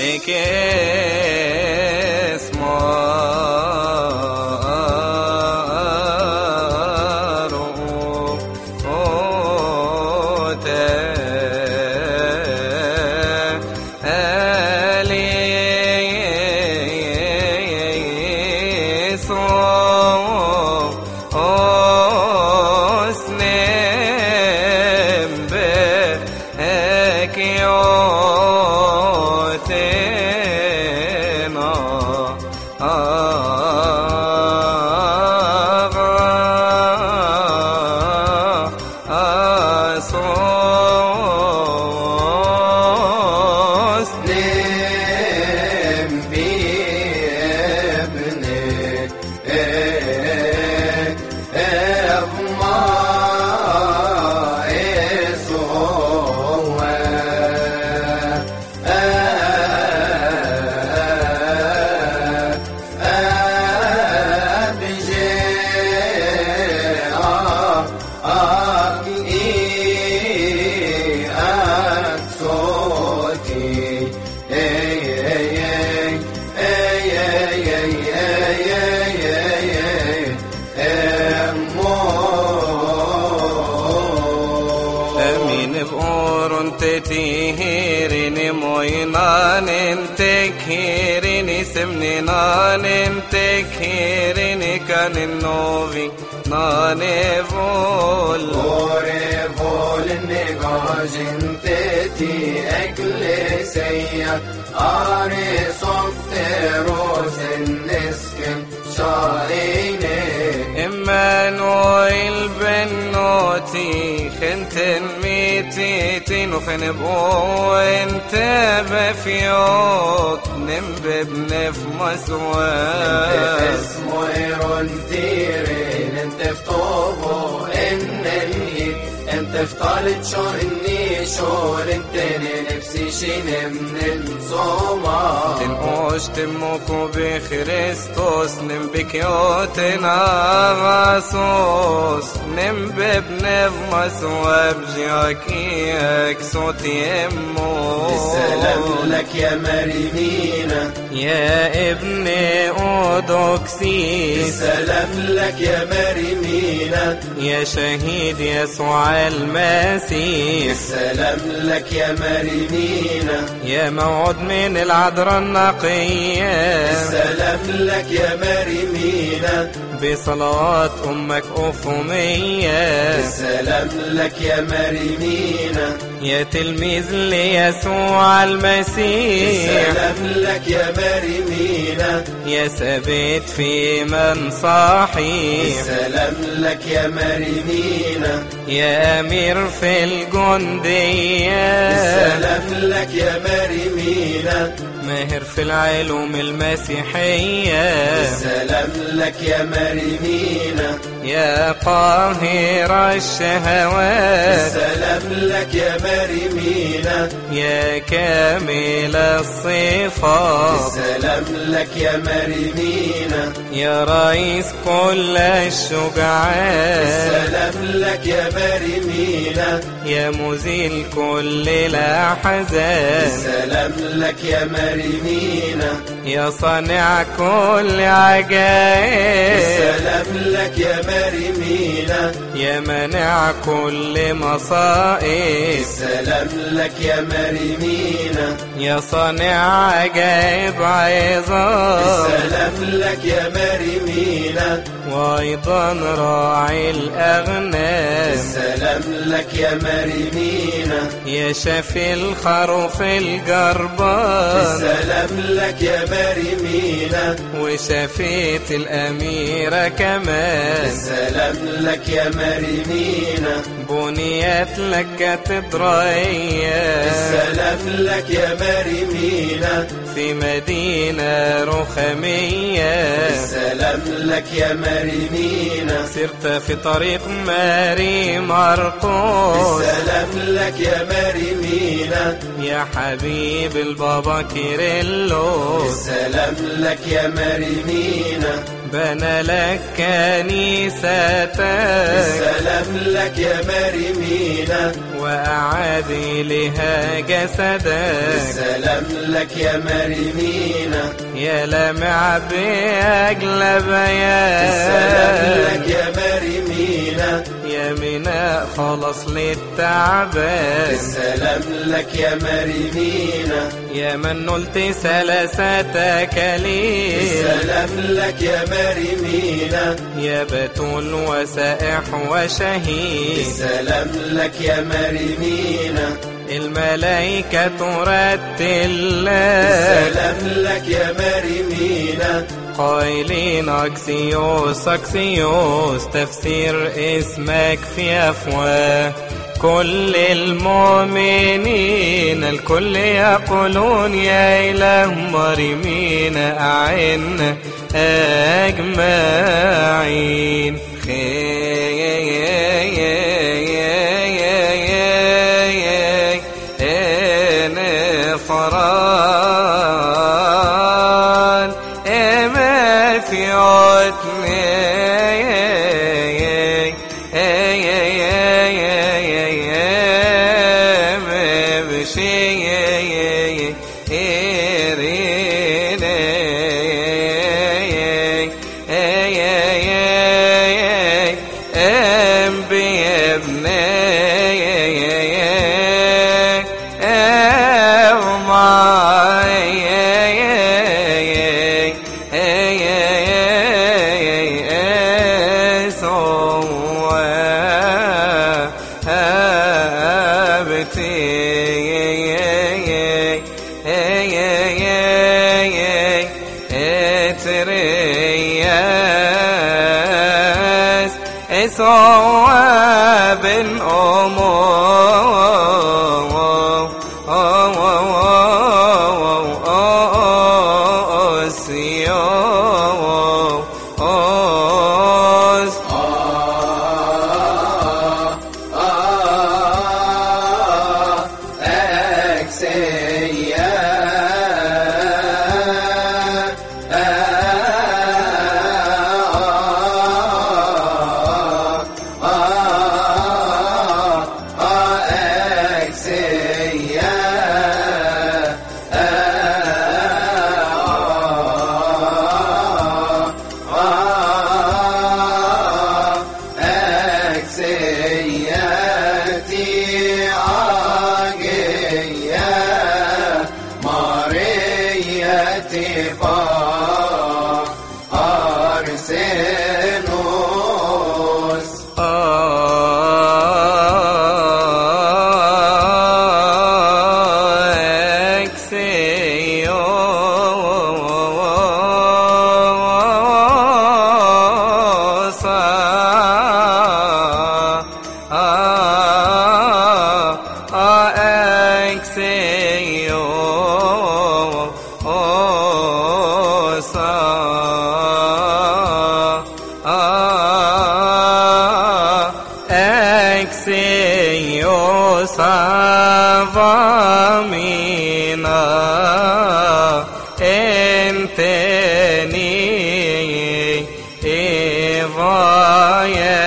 لك تتهيرني موينان تكهيرني سمني نان تكهيرني كان النوفي ناني فول أوري فول النقاش انتتي أكل سيا آري صفت روس النسكن شايني إمانويل بنوتي خنتن ميتيتين وخنبقو انت بفيوت نمبب نف مسوات انت اسمو ايرون تيرين انت فتوبو ان الهيد انت فتالت شو اني شور انتني نفسي شين من الصوما تنقوش تموكو بخريستوس نمبكيوتنا غاسوس نمبب نف مسواب جاكيك صوتي امو السلام لك يا مريمينا يا ابني أودوكسيس السلام لك يا مريمينا يا شهيد يسوع المسيح السلام لك يا مريمينا يا موعود من العذراء النقية السلام لك يا مريمينا بصلوات أمك أفهمية السلام لك يا مريمينا يا تلميذ ليسوع المسيح السلام لك يا مريمينا يا ثابت في من صحيح السلام لك يا مريمينا يا أمير في الجندية السلام لك يا مريمينا ماهر في العلوم المسيحية السلام لك يا مريمينا يا قاهر الشهوات السلام لك يا مريمينا يا كامل الصفات السلام لك يا مريمينا يا رئيس كل الشجعان السلام لك يا مريمينا يا مزيل كل الأحزان السلام لك يا مريمينا يا صانع كل عجائب السلام لك يا مريمينا يا منع كل مصائب السلام لك يا مريمينا يا صانع عجائب عظام السلام لك يا مريمينا وأيضا راعي الأغنام السلام لك يا مريمينا يا شافي الخروف الجربان السلام لك يا مريمينا وشافيت الأميرة كمان السلام لك يا مريمينا بنيت لك كاتدرائية السلام لك يا مريمينا في مدينة رخامية السلام لك يا مريمينا سرت في طريق ماري مرقس السلام لك يا مريمينا يا حبيب البابا كيرلس السلام لك يا مريمينا بنى لك كنيستك السلام لك يا مريمينا وأعاد لها جسدك السلام لك يا مريمينا يا لمع بأجل بيان السلام لك يا مريمينا يا مناء خلص للتعبان السلام لك يا مريمينا يا من نلت سلاساتك لي السلام لك يا مريمينا يا بتول وسائح وشهيد السلام لك يا مريمينا الملائكة ترتل السلام لك يا مريمينا قائلين أكسيوس أكسيوس تفسير اسمك في أفواه كل المؤمنين الكل يقولون يا إله مريمين أعنا أجمعين فران ما في عتمي ما بشي صواب Enteni evaya